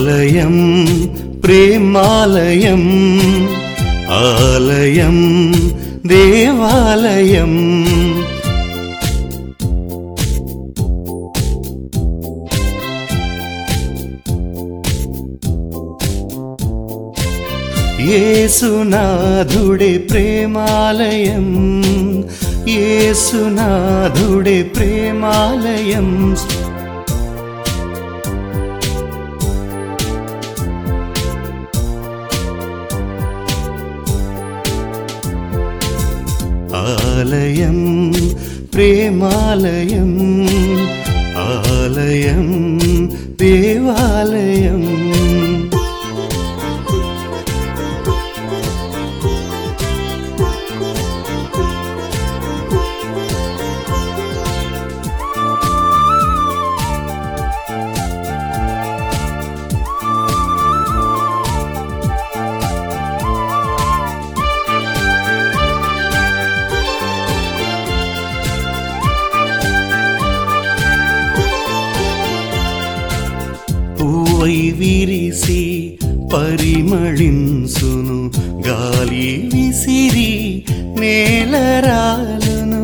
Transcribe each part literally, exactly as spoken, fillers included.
ఆలయం ప్రేమాలయం, ఆలయం దేవాలయం. యేసునాథుడే ప్రేమాలయం, యేసునాథుడే ప్రేమాలయం. ఆలయం ప్రేమాలయం, ఆలయం దేవాలయం. పూవై విరిసి పరిమళించును, గాలి విసిరి నేలరాలును.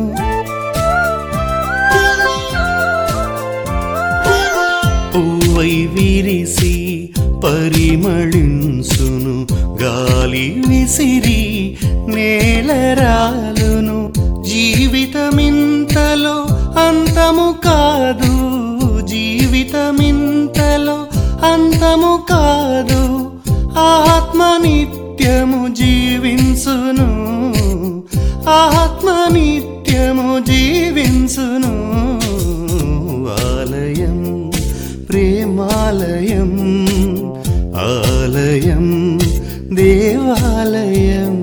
పూవై విరిసి పరిమళించును, గాలి విసిరి నేలరాలును. జీవితమింతలో అంతము కాదు, జీవితమింతలో అంతము కాదు, ఆత్మ నిత్యము జీవించును, ఆత్మ నిత్యము జీవించును. ఆలయం ప్రేమాలయం, ఆలయం దేవాలయం.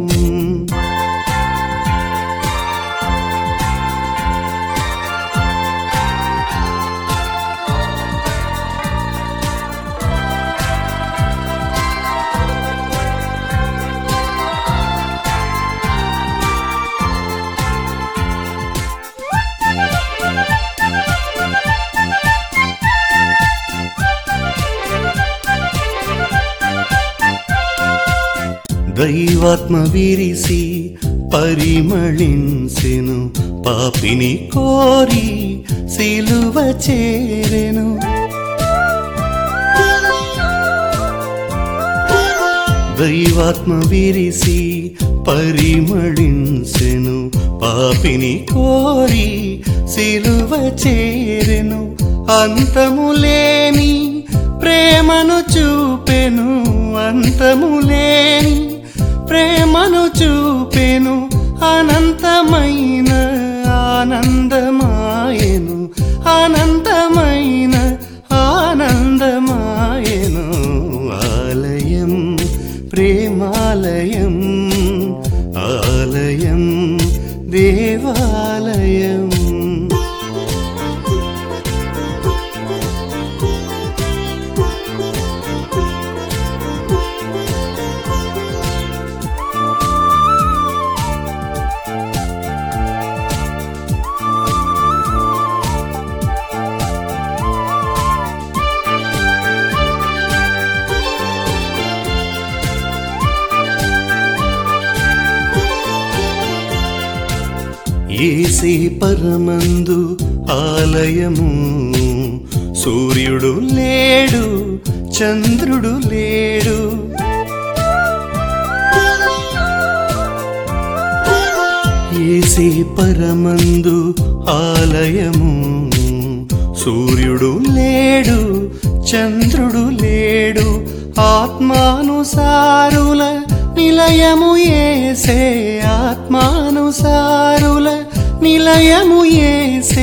దైవాత్మ విరిసి పరిమళించెను, పాపిని కోరి సిలువ చేరెను. దైవాత్మ విరిసి పరిమళించెను, పాపిని కోరి సిలువ చేరెను. అంతములేని ప్రేమను చూపెను, అంతములేని ప్రేమను చూపెను. అనంతమైన ఆనందమాయెను, అనంతమైన ఆనందమాయెను. ఆలయం ప్రేమాలయం, ఆలయం దేవాలయం. యేసే పరమందు ఆలయము, సూర్యుడు లేడు చంద్రుడు లేడు. యేసే పరమందు ఆలయము, సూర్యుడు లేడు చంద్రుడు లేడు. ఆత్మానుసారుల నిలయము యేసే, ఆత్మానుసారుల నిలయము యేసే.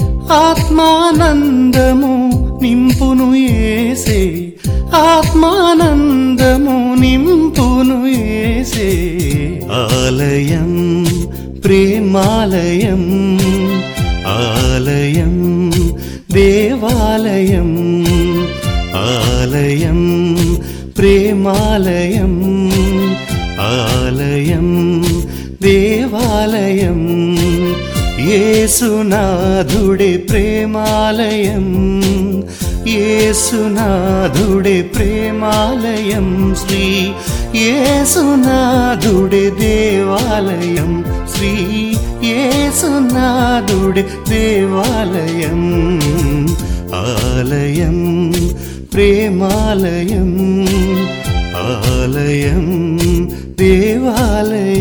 ఆత్మానందము నింపును యేసే, ఆత్మానందము నింపును యేసే. ఆలయం ప్రేమాలయం, ఆలయం దేవాలయం, ఆలయం ప్రేమాలయం, ఆలయం దేవాలయం. యేసునాథుడే ప్రేమాలయం, యేసునాథుడే ప్రేమాలయం శ్రీ యేసునాథుడే దేవాలయం శ్రీ యేసునాథుడే దేవాలయం ఆలయం ప్రేమాలయం ఆలయం దేవాలయం.